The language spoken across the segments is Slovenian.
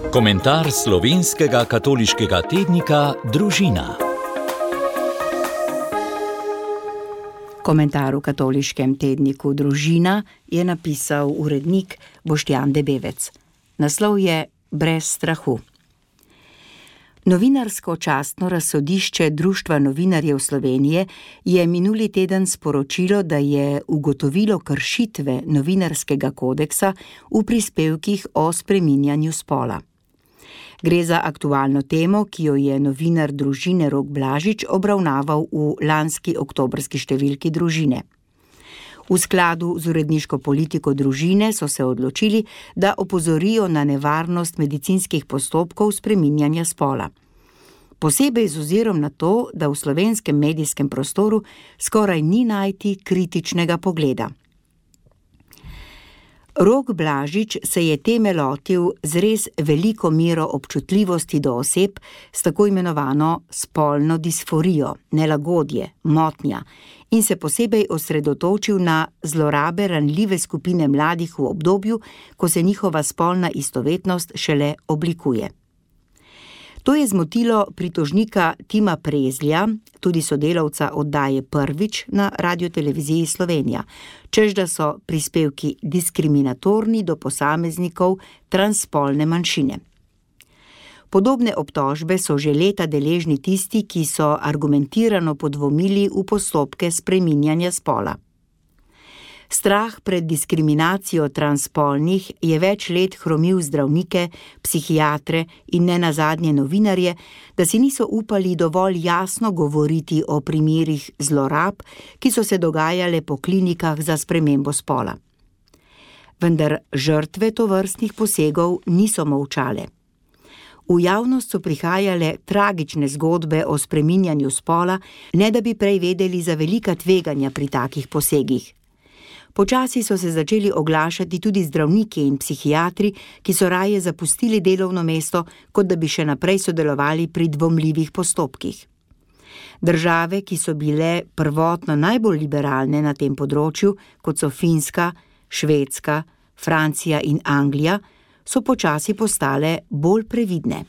Komentar slovenskega katoliškega tednika Družina. Komentar v katoliškem tedniku Družina je napisal urednik Boštjan Debevec. Naslov je Brez strahu. Novinarsko častno razsodišče Društva novinarjev Slovenije je minuli teden sporočilo, da je ugotovilo kršitve novinarskega kodeksa v prispevkih o spreminjanju spola. Gre za aktualno temo, ki jo je novinar Družine Rok Blažič obravnaval v lanski oktobrski številki Družine. V skladu z uredniško politiko Družine so se odločili, da opozorijo na nevarnost medicinskih postopkov spreminjanja spola. Posebej z ozirom na to, da v slovenskem medijskem prostoru skoraj ni najti kritičnega pogleda. Rok Blažič se je teme lotil z res veliko mero občutljivosti do oseb s tako imenovano spolno disforijo, nelagodje, motnja in se posebej osredotočil na zlorabe ranljive skupine mladih v obdobju, ko se njihova spolna istovetnost šele oblikuje. To je zmotilo pritožnika Tima Prezlja, tudi sodelavca oddaje Prvič na Radioteleviziji Slovenija, češ da so prispevki diskriminatorni do posameznikov transspolne manjšine. Podobne obtožbe so že leta deležni tisti, ki so argumentirano podvomili v postopke spreminjanja spola. Strah pred diskriminacijo transspolnih je več let hromil zdravnike, psihiatre in nenazadnje novinarje, da si niso upali dovolj jasno govoriti o primerih zlorab, ki so se dogajale po klinikah za spremembo spola. Vendar žrtve tovrstnih posegov niso molčale. V javnost so prihajale tragične zgodbe o spreminjanju spola, ne da bi prej vedeli za velika tveganja pri takih posegih. Počasi so se začeli oglašati tudi zdravniki in psihiatri, ki so raje zapustili delovno mesto, kot da bi še naprej sodelovali pri dvomljivih postopkih. Države, ki so bile prvotno najbolj liberalne na tem področju, kot so Finska, Švedska, Francija in Anglija, so počasi postale bolj previdne.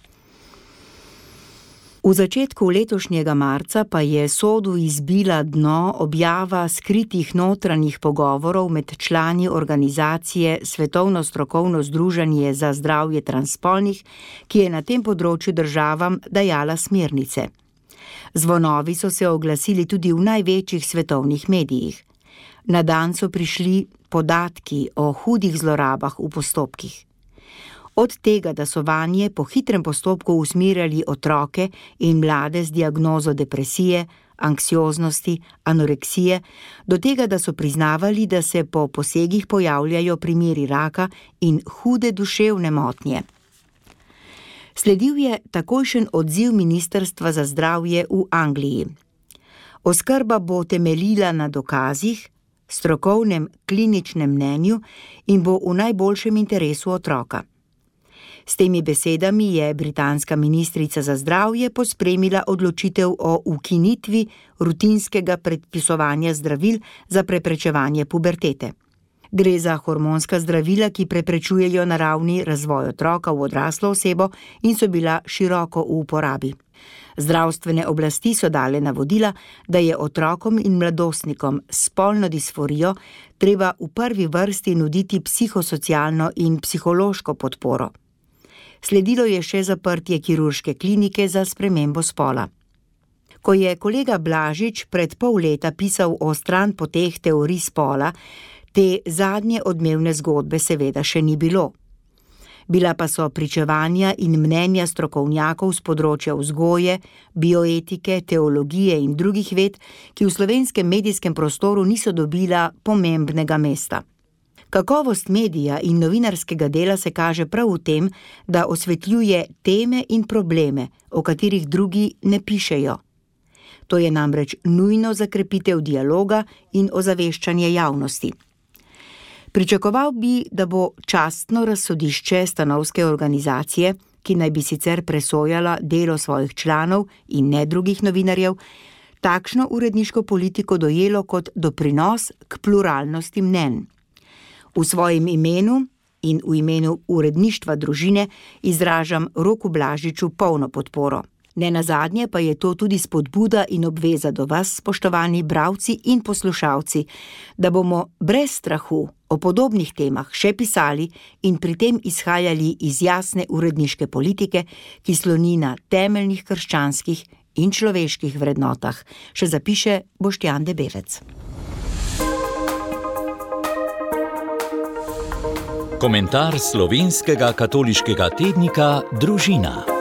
V začetku letošnjega marca pa je sodu izbila dno objava skritih notranjih pogovorov med člani organizacije Svetovno strokovno združenje za zdravje transspolnih, ki je na tem področju državam dajala smernice. Zvonovi so se oglasili tudi v največjih svetovnih medijih. Na dan so prišli podatki o hudih zlorabah v postopkih. Od tega, da so vanje po hitrem postopku usmerjali otroke in mlade z diagnozo depresije, anksioznosti, anoreksije, do tega, da so priznavali, da se po posegih pojavljajo primeri raka in hude duševne motnje. Sledil je takojšen odziv Ministrstva za zdravje v Angliji. Oskrba bo temeljila na dokazih, strokovnem kliničnem mnenju in bo v najboljšem interesu otroka. S temi besedami je britanska ministrica za zdravje pospremila odločitev o ukinitvi rutinskega predpisovanja zdravil za preprečevanje pubertete. Gre za hormonska zdravila, ki preprečujejo naravni razvoj otroka v odraslo osebo in so bila široko v uporabi. Zdravstvene oblasti so dale navodila, da je otrokom in mladostnikom s spolno disforijo treba v prvi vrsti nuditi psihosocialno in psihološko podporo. Sledilo je še zaprtje kirurške klinike za spremembo spola. Ko je kolega Blažič pred pol leta pisal o stranpoteh teorij spola, te zadnje odmevne zgodbe seveda še ni bilo. Bila pa so pričevanja in mnenja strokovnjakov z področja vzgoje, bioetike, teologije in drugih ved, ki v slovenskem medijskem prostoru niso dobila pomembnega mesta. Kakovost medija in novinarskega dela se kaže prav v tem, da osvetljuje teme in probleme, o katerih drugi ne pišejo. To je namreč nujno za krepitev dialoga in ozaveščanje javnosti. Pričakoval bi, da bo častno razsodišče stanovske organizacije, ki naj bi sicer presojala delo svojih članov in ne drugih novinarjev, takšno uredniško politiko dojelo kot doprinos k pluralnosti mnenj. V svojem imenu in v imenu uredništva Družine izražam Roku Blažiču polno podporo. Nenazadnje pa je to tudi spodbuda in obveza do vas, spoštovani bralci in poslušalci, da bomo brez strahu o podobnih temah še pisali in pri tem izhajali iz jasne uredniške politike, ki sloni na temeljnih krščanskih in človeških vrednotah, še zapiše Boštjan Debevec. Komentar slovenskega katoliškega tednika Družina.